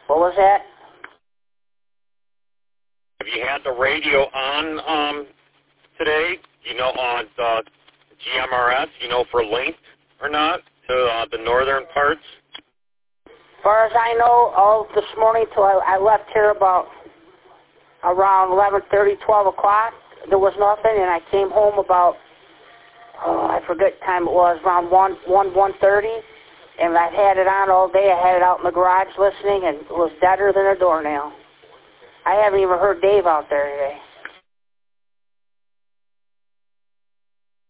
What was that? Have you had the radio on today? You know, on GMRS, you know, for length or not to the northern parts? As far as I know, all this morning till I left here about around 11:30, 12 o'clock, there was nothing, and I came home about, I forget what time it was, around 1:30, and I've had it on all day. I had it out in the garage listening, and it was deader than a doornail. I haven't even heard Dave out there today.